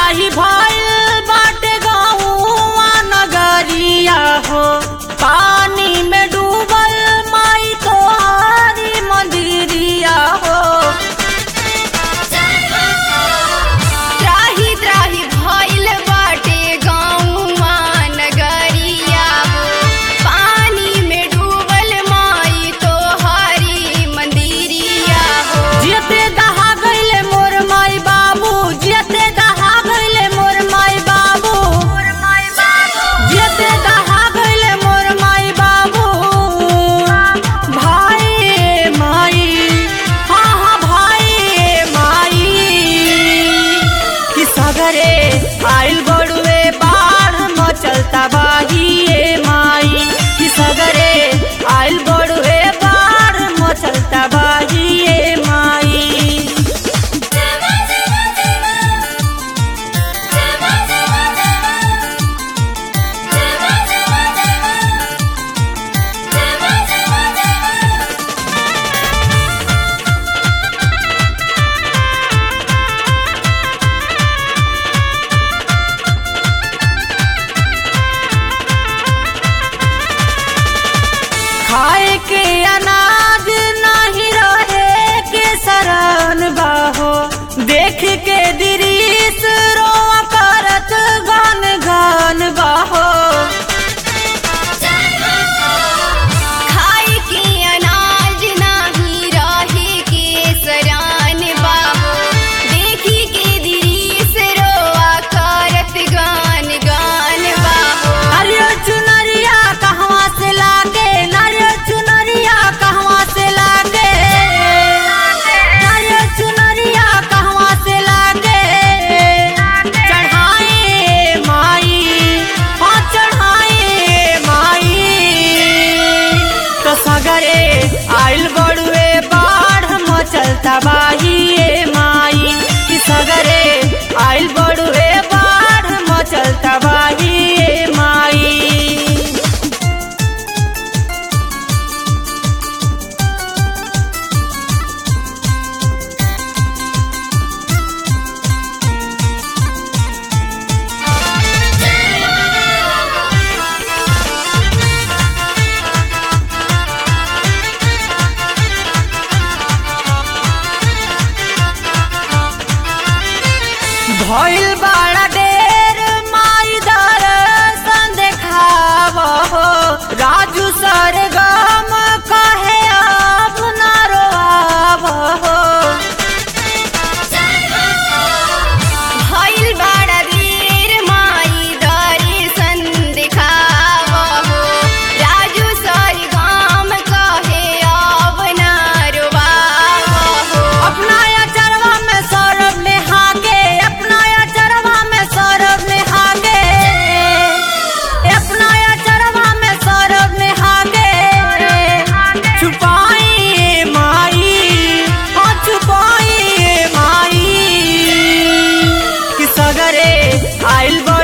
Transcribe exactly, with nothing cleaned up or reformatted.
त्राही भइल बाटे गाँव नगरिया हो। पानी में डूबल माई तोहारी मंदिरिया हो। त्राही त्राही भइल बाटे गाँव नगरिया हो। पानी में डूबल माई तोहारी मंदिरिया हो। जियते दहा गइले मोर माई बाबू, जियते दहा गइले मोर माई बाबू, जियते दहा गइले मोर माई बाबू। भाई माई, हाँ हाँ भाई माई, कि सगरे आइल बड़ुए बाढ़ मचलता बाहिए माई, कि सगरे आइल बड़ुए बाढ़ मचलता बाहिए माई। खाए के अनाज नहीं रहे के शरण बाहो। देख के दृश्य रोआ करत गान गान बाहो। खाए के अनाज नाही रहे के सरान बाहो। देखी के दृश्य रोआ करत गान गान बाहो। नारियल चुनरिया कहवा से लागे, नारियल चुनरिया कहवा से लागे, नारियल चुनरिया कहवा से लागे। चढ़ाए माई, हाँ चढ़ाए माई, तो सगरे आइल बड़ुए बाढ़ मचलता बाहिए माई, कि सगरे आइल बड़ुए बाढ़ मचलता बाहिए माई। भइल बड़ा ढेर माई दर्शन देखावहो। राजू सरगम कहे अब ना रोआवहो। भइल बड़ा ढेर माई दर्शन देखावहो। राजू सरगम कहे अब ना रोआवहो। अपना अचरवा में सौरभ में हागे, अपना अचरवा में सौरभ में हागे, अपना अचरवा में सौरभ में हागे। छुपाई माई, हाँ छुपाई माई, कि सगरे आइल